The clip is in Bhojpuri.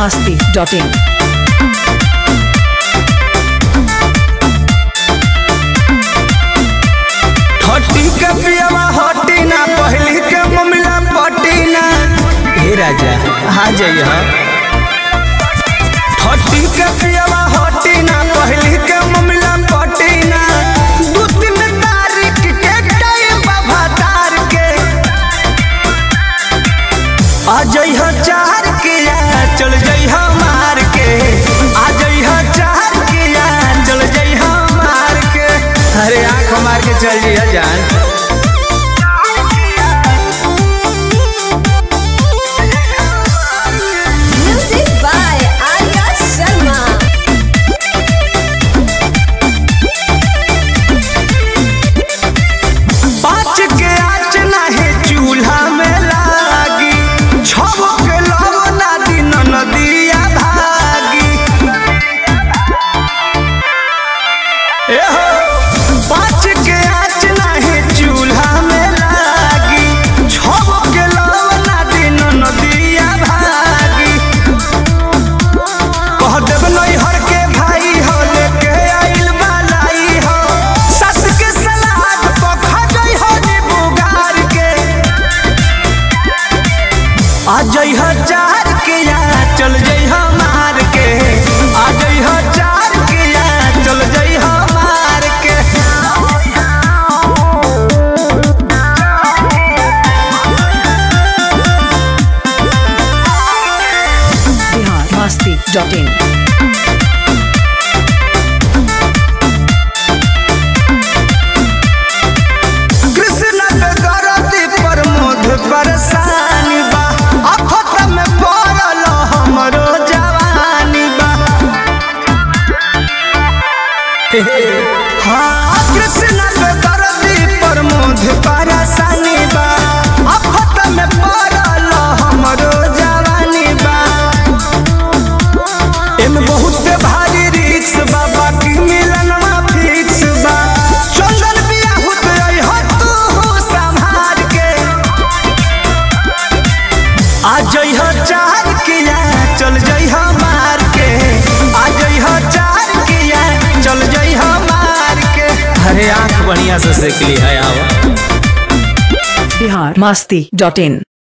biharmasti.in हटी के पियावा हटी ना पहली के ममिला पटी ना हे राजा आ जाइए हटी के पियावा हटी ना पहली के ममिला पटी ना 2-3 तारीख के टाइम बाबा तार के आ जाइए 4 के चल जाइए मार के आ जाइए 4 के चल जाइए मार के अरे आँख मार के चल जाइए जान Music by Arya Sharma. पाँच के आँच नाहे चूल्हा में लागी 6 के लव ना दिन नदिया भागी ए हो 5 के आँच नाहे चूल्हा में लागी 6 के लव ना दिन नदिया भागी कह देब नैहर के भाई हो लेके आइल बालाई हो सस के सलाद पखा गई हो नींबू गार के आ जइह 4 के चल जइह मार के आ जइह 4 के चल जइह मार के biharmasti.in कृष्ण के गरती पर मोध परेशानी बा आफत में पड़ल हमरो जवानी बा हाँ कृष्ण के गरती पर मोध परेशानी बा आफत में पड़ल हमरो जवानी बा एमे बहुत भारी रिक्स बा बाकी मिलनवा फिक्स बा चंदन बियाहुत रही हो तू संभाल के आ जइह 4 के चल जइह मार के आ जइह 4 के चल जइह मार के अरे आँख बढ़िया से सेक ली है आवा biharmasti.in